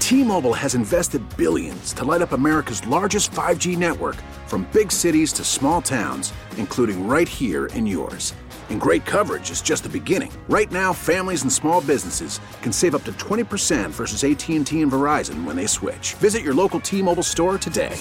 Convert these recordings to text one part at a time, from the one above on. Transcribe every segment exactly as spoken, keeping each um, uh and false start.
T-Mobile has invested billions to light up America's largest five G network, from big cities to small towns, including right here in yours. And great coverage is just the beginning. Right now, families and small businesses can save up to twenty percent versus A T and T and Verizon when they switch. Visit your local T-Mobile store today.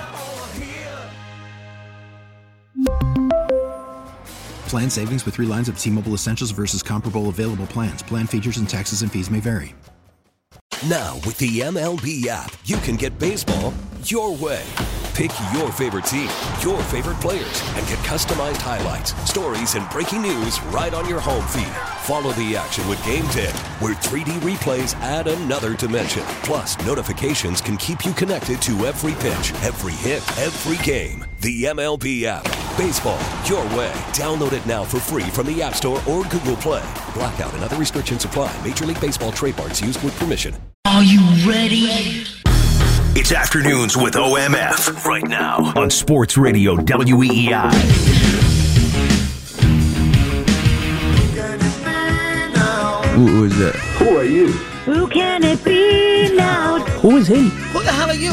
Plan savings with three lines of T-Mobile Essentials versus comparable available plans. Plan features and taxes and fees may vary. Now, with the M L B app, you can get baseball your way. Pick your favorite team, your favorite players, and get customized highlights, stories, and breaking news right on your home feed. Follow the action with Game Day, where three D replays add another dimension. Plus, notifications can keep you connected to every pitch, every hit, every game. The M L B app. Baseball your way. Download it now for free from the App Store or Google Play. Blackout and other restrictions apply. Major League Baseball trademarks used with permission. Are you ready? It's Afternoons with O M F right now on Sports Radio W E E I. Who, who is that? Who are you? Who can it be now? Who is he? Who the hell are you?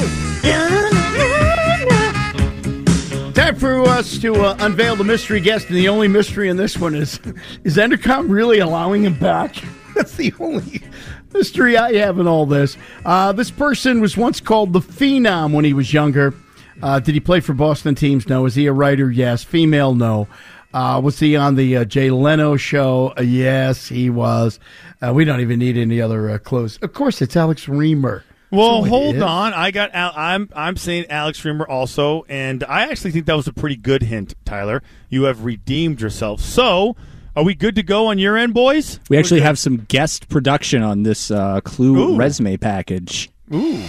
Time for us to uh, unveil the mystery guest, and the only mystery in this one is, is Entercom really allowing him back? That's the only mystery I have in all this. Uh, this person was once called the Phenom when he was younger. Uh, did he play for Boston teams? No. Is he a writer? Yes. Female? No. Uh, was he on the uh, Jay Leno show? Uh, yes, he was. Uh, we don't even need any other uh, clues. Of course, it's Alex Reimer. Well, hold on. I got. Al- I'm. I'm saying Alex Reimer also, and I actually think that was a pretty good hint, Tyler. You have redeemed yourself. So, are we good to go on your end, boys? We actually have some guest production on this uh, Clue Ooh. resume package. Ooh.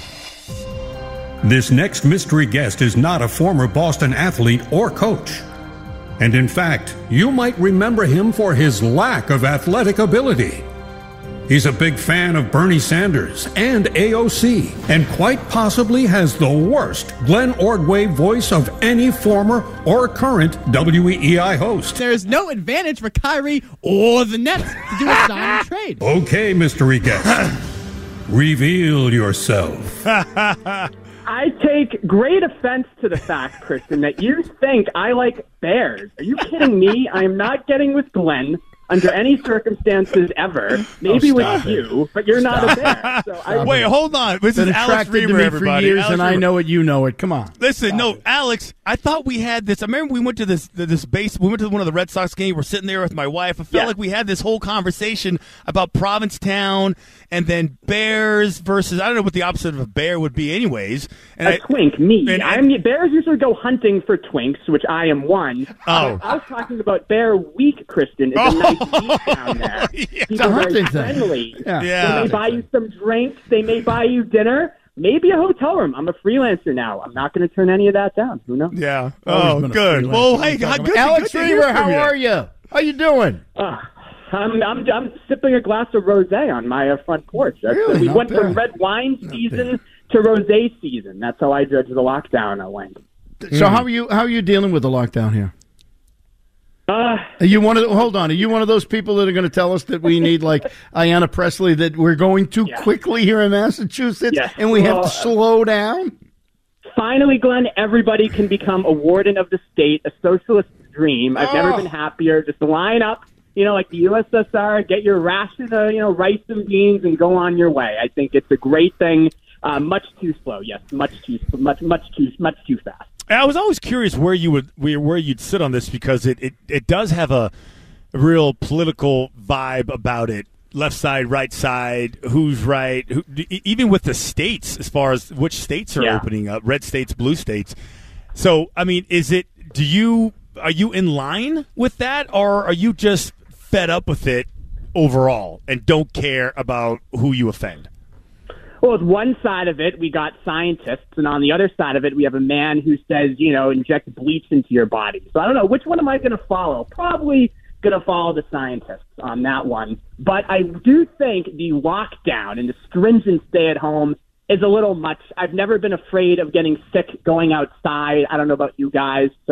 This next mystery guest is not a former Boston athlete or coach. And in fact, you might remember him for his lack of athletic ability. He's a big fan of Bernie Sanders and A O C, and quite possibly has the worst Glenn Ordway voice of any former or current W E E I host. There's no advantage for Kyrie or the Nets to do a sign and trade. Okay, mystery guest. Reveal yourself. I take great offense to the fact, Kristen, that you think I like bears. Are you kidding me? I am not getting with Glenn under any circumstances ever. Maybe oh, with it. you, but you're stop. not a bear. So I, Wait, hold on. This Been is Alex attracted Reimer, to me everybody. for years, Alex and Reimer. I know it. You know it. Come on. Listen, Stop no, it. Alex. I thought we had this. I remember we went to this this base. We went to one of the Red Sox games. We're sitting there with my wife. I felt Yeah. like we had this whole conversation about Provincetown and then bears versus. I don't know what the opposite of a bear would be, anyways. And a I, twink, me. and- I'm bears usually go hunting for twinks, which I am one. Oh. I, I was talking about Bear Week, Kristen. It's a nice week down there. Yeah. People are hunting very thing. friendly. Yeah. Yeah. They may buy you some drinks. They may buy you dinner. Maybe a hotel room. I'm a freelancer now. I'm not going to turn any of that down. Who knows? Yeah. Always Oh, been a good. freelancer. Well, hey, good, good, Alex good to hear Reimer, from how you. are you? How you doing? Uh, I'm, I'm I'm sipping a glass of rosé on my uh, front porch. That's, Really? uh, we Not went from bad. red wine season to rosé season. That's how I judge the lockdown. I went. So how are you? How are you dealing with the lockdown here? Uh, Are you one of the, hold on? Are you one of those people that are going to tell us that we need, like Ayanna Presley, that we're going too Yeah. quickly here in Massachusetts, Yes. and we have Well, to slow down? Finally, Glenn, everybody can become a warden of the state, a socialist dream. I've never Oh. been happier. Just line up, you know, like the U S S R, get your ration of, you know, rice and beans and go on your way. I think it's a great thing. Uh, much too slow, yes, much too, much, much too, much too fast. I was always curious where you would where, where you'd sit on this, because it, it, it does have a real political vibe about it. Left side, right side, who's right, who, even with the states, as far as which states are Yeah. opening up, red states, blue states. So, I mean, is it, do you, are you in line with that, or are you just fed up with it overall and don't care about who you offend? Well, with one side of it, we got scientists, and on the other side of it, we have a man who says, you know, inject bleach into your body. So I don't know, which one am I going to follow? Probably going to follow the scientists on that one. But I do think the lockdown and the stringent stay-at-home is a little much. I've never been afraid of getting sick going outside. I don't know about you guys. So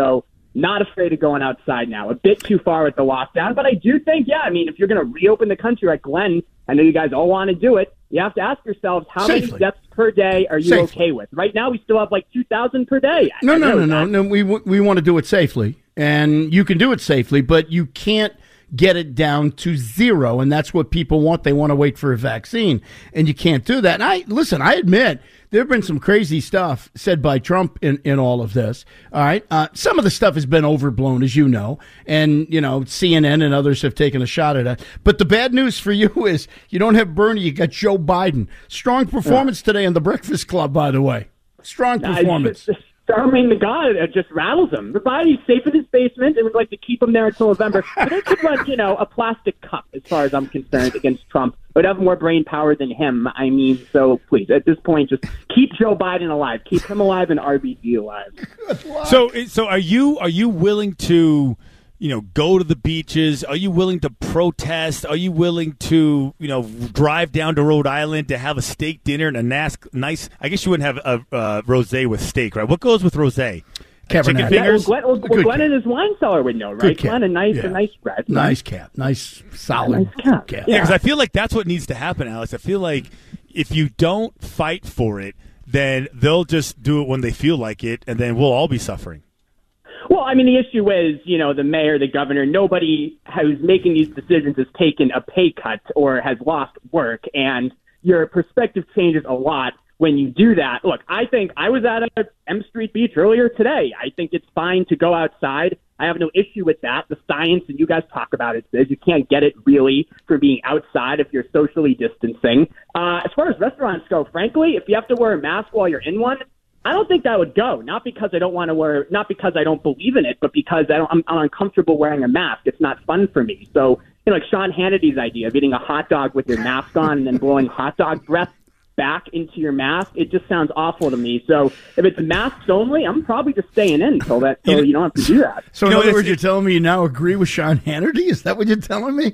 Not afraid of going outside now. A bit too far with the lockdown, but I do think, yeah, I mean, if you're going to reopen the country like Glenn, I know you guys all want to do it, you have to ask yourselves, how Safely. many deaths per day are you Safely. okay with? Right now, we still have like two thousand per day. No, I no, know no, no, that. no. We we want to do it safely, and you can do it safely, but you can't get it down to zero, and that's what people want. They want to wait for a vaccine, and you can't do that. And I listen. I admit there have been some crazy stuff said by Trump in, in all of this. All right, uh, some of the stuff has been overblown, as you know, and you know C N N and others have taken a shot at it. But the bad news for you is you don't have Bernie. You got Joe Biden. Strong performance today in the Breakfast Club, by the way. Strong performance. Uh, Starming the God, it just rattles him. The body's safe in his basement, and we'd like to keep him there until November. But they could run, you know, a plastic cup, as far as I'm concerned, against Trump. It would have more brain power than him. I mean, so please, at this point, just keep Joe Biden alive. Keep him alive and R B G alive. So, so are you are you willing to, you know, go to the beaches? Are you willing to protest? Are you willing to, you know, drive down to Rhode Island to have a steak dinner and a nice, nice I guess you wouldn't have a uh, rosé with steak, right? What goes with rosé? Chicken Cabernet. fingers? Yeah, well, Glenn, well, Good Glenn cap. and his wine cellar would know, Good right? cap. Glenn, a nice, Yeah. a nice spread. Nice cap. Nice, solid Nice cap. cap. Yeah, because I feel like that's what needs to happen, Alex. I feel like if you don't fight for it, then they'll just do it when they feel like it, and then we'll all be suffering. Well, I mean, the issue is, you know, the mayor, the governor, nobody who's making these decisions has taken a pay cut or has lost work, and your perspective changes a lot when you do that. Look, I think I was at a M Street Beach earlier today. I think it's fine to go outside. I have no issue with that. The science, and you guys talk about it, says you can't get it really for being outside if you're socially distancing. Uh, as far as restaurants go, frankly, if you have to wear a mask while you're in one, I don't think that would go. Not because I don't want to wear, not because I don't believe in it, but because I don't, I'm, I'm uncomfortable wearing a mask. It's not fun for me. So, you know, like Sean Hannity's idea of eating a hot dog with your mask on and then blowing hot dog breath back into your mask, it just sounds awful to me. So if it's masks only, I'm probably just staying in until that, so you don't have to do that. So in other words, you're telling me you now agree with Sean Hannity? Is that what you're telling me?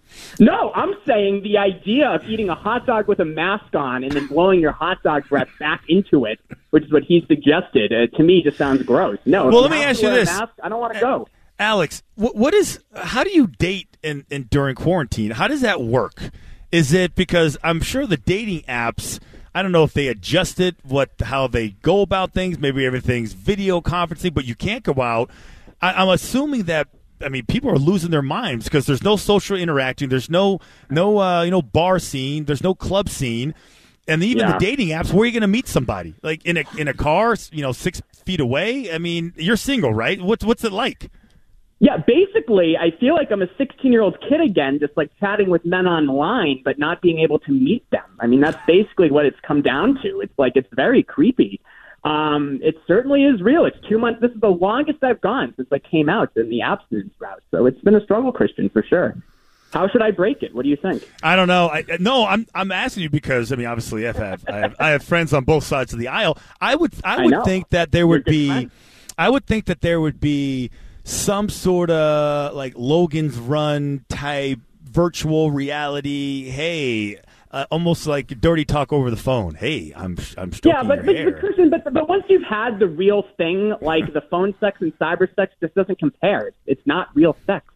No, I'm saying the idea of eating a hot dog with a mask on and then blowing your hot dog breath back into it, which is what he suggested, uh, to me just sounds gross. No, Well, if let me have ask to you wear a this. mask, I don't want to go. Alex, what, what is? How do you date in, in during quarantine? How does that work? Is it because I'm sure the dating apps, I don't know if they adjusted what how they go about things. Maybe everything's video conferencing, but you can't go out. I, I'm assuming that. I mean, people are losing their minds because there's no social interacting. There's no no uh, you know bar scene. There's no club scene, and even Yeah. the dating apps. Where are you going to meet somebody? Like in a in a car, you know, six feet away. I mean, you're single, right? What's what's it like? Yeah, basically, I feel like I'm a sixteen-year-old kid again, just like chatting with men online, but not being able to meet them. I mean, that's basically what it's come down to. It's like it's very creepy. Um, it certainly is real. It's two months. This is the longest I've gone since I came out in the abstinence route. So it's been a struggle, Christian, for sure. How should I break it? What do you think? I don't know. I, no, I'm I'm asking you because I mean, obviously, I've have, I have I have friends on both sides of the aisle. I would I I would know. think that there would You're a good be, friend. I would think that there would be some sort of like Logan's Run type virtual reality. Hey. Uh, almost like dirty talk over the phone. Hey, I'm I'm stroking Yeah, but, your but, hair. but Christian, but but once you've had the real thing, like the phone sex and cyber sex, just doesn't compare. It's, it's not real sex.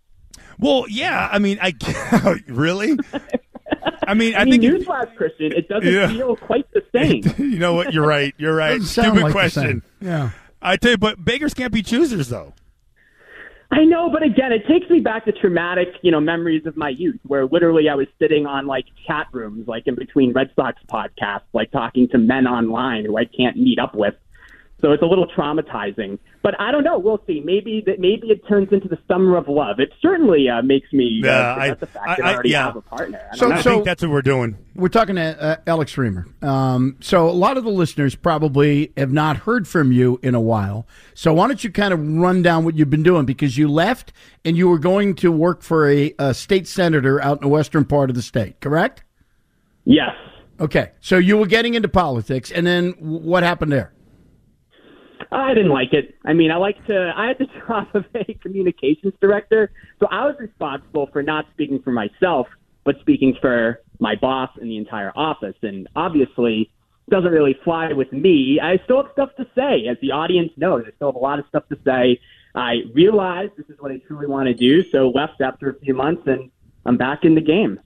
Well, yeah. I mean, I really. I mean, I, I mean, think if- newsflash, Christian, it doesn't Yeah. feel quite the same. you know what? You're right. You're right. Doesn't sound Stupid like the question. same. Yeah. I tell you, but beggars can't be choosers, though. I know, but again, it takes me back to traumatic, you know, memories of my youth, where literally I was sitting on like chat rooms, like in between Red Sox podcasts, like talking to men online who I can't meet up with. So it's a little traumatizing. But I don't know. We'll see. Maybe that. Maybe it turns into the summer of love. It certainly uh, makes me uh, Yeah, forget I- the fact I- that I I- already yeah. have a partner. I So- don't know. I so- think that's what we're doing. We're talking to uh, Alex Reamer. Um, so a lot of the listeners probably have not heard from you in a while. So why don't you kind of run down what you've been doing? Because you left and you were going to work for a, a state senator out in the western part of the state, correct? Yes. Okay. So you were getting into politics, and then what happened there? I didn't like it. I mean, I like to, I had the job of a communications director, so I was responsible for not speaking for myself, but speaking for my boss and the entire office. And obviously, it doesn't really fly with me. I still have stuff to say, as the audience knows. I still have a lot of stuff to say. I realized this is what I truly want to do, so left after a few months, and I'm back in the game.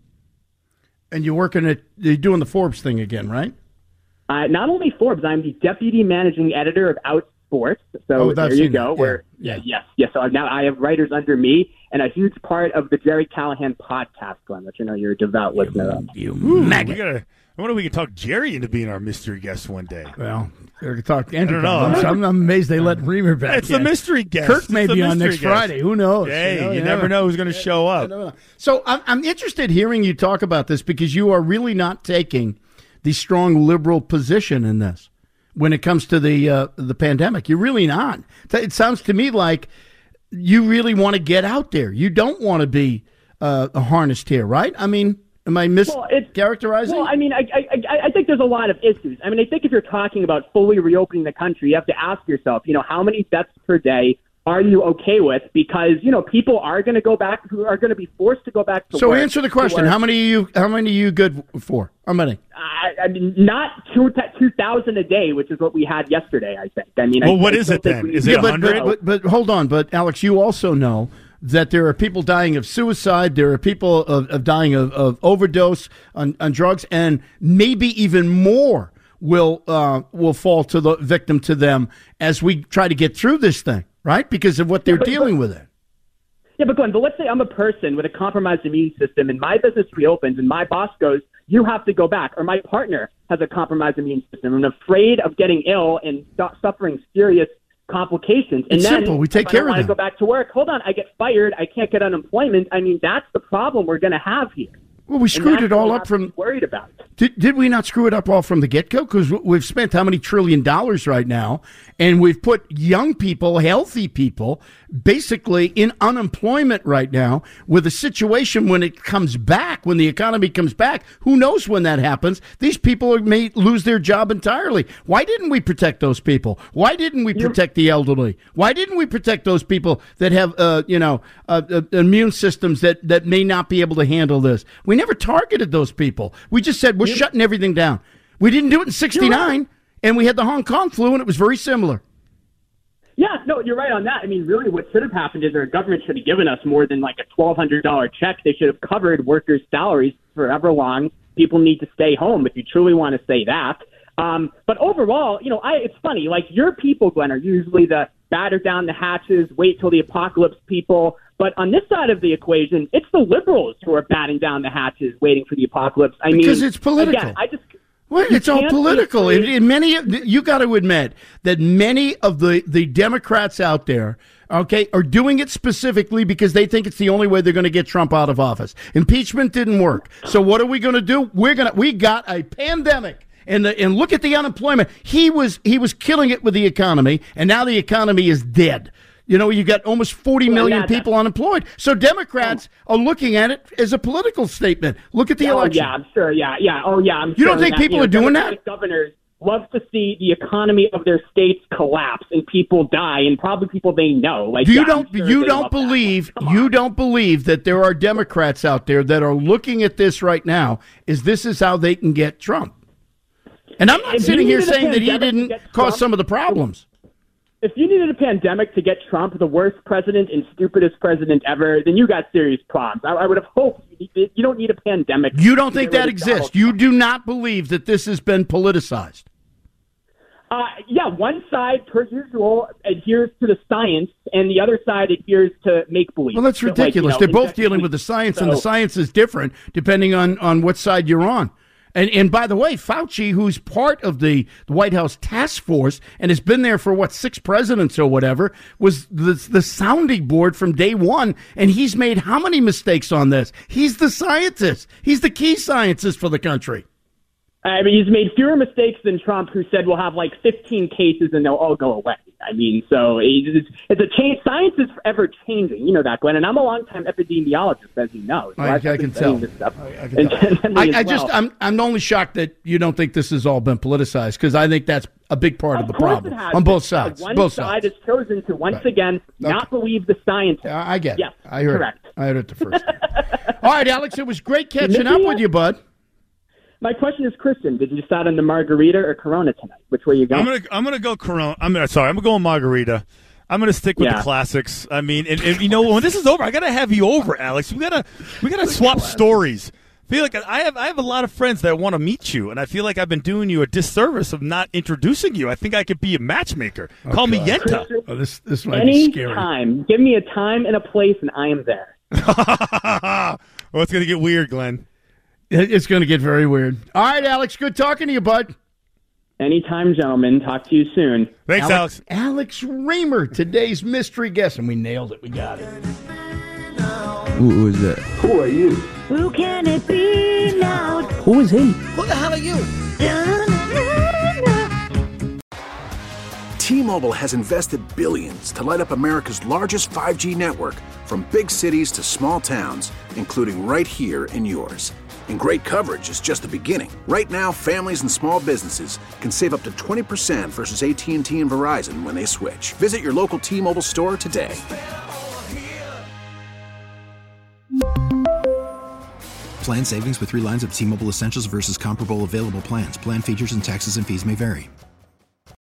And you're working at, you're doing the Forbes thing again, right? Uh, not only Forbes, I'm the deputy managing editor of Outsports. So oh, there you go. Yeah, Where yeah. yeah, yes, yes. So now I have writers under me, and a huge part of the Jerry Callahan podcast, Glenn, which I know you're a devout you, listener of. You Ooh, maggot. We gotta, I wonder if we can talk Jerry into being our mystery guest one day. Well, we could talk Andrew. I don't know. I'm, I'm amazed they let Reamer back. It's in. a mystery guest. Kirk may it's be on next guest. Friday. Who knows? Hey, you, know, you you never know who's going to show up. So I'm, I'm interested hearing you talk about this because you are really not taking the strong liberal position in this when it comes to the uh, the pandemic. You're really not. It sounds to me like you really want to get out there. You don't want to be uh, harnessed here, right? I mean, am I mischaracterizing? Well, well, I mean, I, I, I think there's a lot of issues. I mean, I think if you're talking about fully reopening the country, you have to ask yourself, you know, how many deaths per day are you okay with? Because, you know, people are going to go back, who are going to be forced to go back to so work. So answer the question. How many are you, how many are you good for? How many? I, I mean, not two, two thousand a day, which is what we had yesterday, I think. I mean, well, I, what I is it then? We, is it yeah, one hundred? But, but, but hold on. But, Alex, you also know that there are people dying of suicide. There are people of, of dying of, of overdose on, on drugs, and maybe even more will uh, will fall to the victim to them as we try to get through this thing, right? Because of what they're yeah, but, dealing but, with it. Yeah, but Glenn, but let's say I'm a person with a compromised immune system, and my business reopens, and my boss goes, "You have to go back," or my partner has a compromised immune system, and I'm afraid of getting ill and suffering serious complications. And it's then simple. We take if care I don't of want them. to go back to work. Hold on, I get fired. I can't get unemployment. I mean, that's the problem we're going to have here. Well, we screwed it all up from. Worried about. Did, did we not screw it up all from the get-go? Because we've spent how many trillion dollars right now, and we've put young people, healthy people, basically in unemployment right now with a situation when it comes back, when the economy comes back, who knows when that happens? These people may lose their job entirely. Why didn't we protect those people? Why didn't we protect the elderly? Why didn't we protect those people that have, uh, you know, uh, uh, immune systems that, that may not be able to handle this? We never targeted those people. We just said, we're shutting everything down. We didn't do it in sixty-nine, and we had the Hong Kong flu, and it was very similar. Yeah, no, you're right on that. I mean, really what should have happened is our government should have given us more than like a twelve hundred dollars check. They should have covered workers' salaries forever long. People need to stay home if you truly want to say that. Um, but overall, you know, I, it's funny. Like, your people, Glenn, are usually the batter down the hatches, wait till the apocalypse people. But on this side of the equation, it's the liberals who are batting down the hatches, waiting for the apocalypse. I mean, because it's political. Again, I just. Well, it's all political. In, in many, you got to admit that many of the, the Democrats out there, okay, are doing it specifically because they think it's the only way they're going to get Trump out of office. Impeachment didn't work. So what are we going to do? We're going to, we got a pandemic. And, the, and look at the unemployment. He was he was killing it with the economy, and now the economy is dead. You know, you got almost forty million people unemployed. So Democrats are looking at it as a political statement. Look at the oh, election. Yeah, I'm sure. Yeah, yeah. Oh, yeah. I'm you sure don't think that, people you know, are doing Democratic that? Governors love to see the economy of their states collapse and people die, and probably people they know. Like, Do you yeah, don't sure you they don't love believe you don't believe that there are Democrats out there that are looking at this right now as this is how they can get Trump? And I'm not If sitting you here needed a saying that he pandemic to didn't get cause Trump- some of the problems. If you needed a pandemic to get Trump, the worst president and stupidest president ever, then you got serious problems. I, I would have hoped you, need, you don't need a pandemic. You don't to think get that rid of exists? Donald You Trump. do not believe that this has been politicized? Uh, yeah, one side, per usual, adheres to the science, and the other side adheres to make-believe. Well, that's So, like, ridiculous. you know, They're both infectious dealing with the science, and the so- science is different depending on, on what side you're on. And and by the way, Fauci, who's part of the, the White House task force and has been there for, what, six presidents or whatever, was the, the sounding board from day one, and he's made how many mistakes on this? He's the scientist. He's the key scientist for the country. I mean, he's made fewer mistakes than Trump, who said we'll have like fifteen cases and they'll all go away. I mean, so it's, it's a change. Science is ever changing. You know that, Glenn. And I'm a longtime epidemiologist, as you know. So I, I've I been can studying tell. This stuff. I, I, can tell. I, I just, I'm, I'm only shocked that you don't think this has all been politicized, because I think that's a big part of, of the course problem it has. on both Uh, sides. One both side sides. has chosen to once Right. again not believe the scientists. Uh, I get it. Yes, I heard correct. it. I heard it the first time. All right, Alex, it was great catching up with you, bud. My question is, Christian, did you decide on the margarita or Corona tonight? Which way you going? I'm gonna I'm gonna go Corona. I'm gonna, sorry. I'm gonna go Margarita. I'm going to stick with Yeah. the classics. I mean, and, and you know, when this is over, I got to have you over, Alex. We got to we got to swap stories. I feel like I have I have a lot of friends that want to meet you, and I feel like I've been doing you a disservice of not introducing you. I think I could be a matchmaker. Oh, Call me God. Yenta. Oh, this this might Any be scary. time. Give me a time and a place, and I am there. Well, it's going to get weird, Glenn. It- It's going to get very weird. All right, Alex. Good talking to you, bud. Anytime, gentlemen. Talk to you soon. Thanks, Alex. Alex Raymer, today's mystery guest, and we nailed it. We got it. Who, who is that? Who are you? Who can it be now? Who is he? Who the hell are you? T-Mobile has invested billions to light up America's largest five G network, from big cities to small towns, including right here in yours. And great coverage is just the beginning. Right now, families and small businesses can save up to twenty percent versus A T and T and Verizon when they switch. Visit your local T-Mobile store today. Plan savings with three lines of T-Mobile Essentials versus comparable available plans. Plan features and taxes and fees may vary.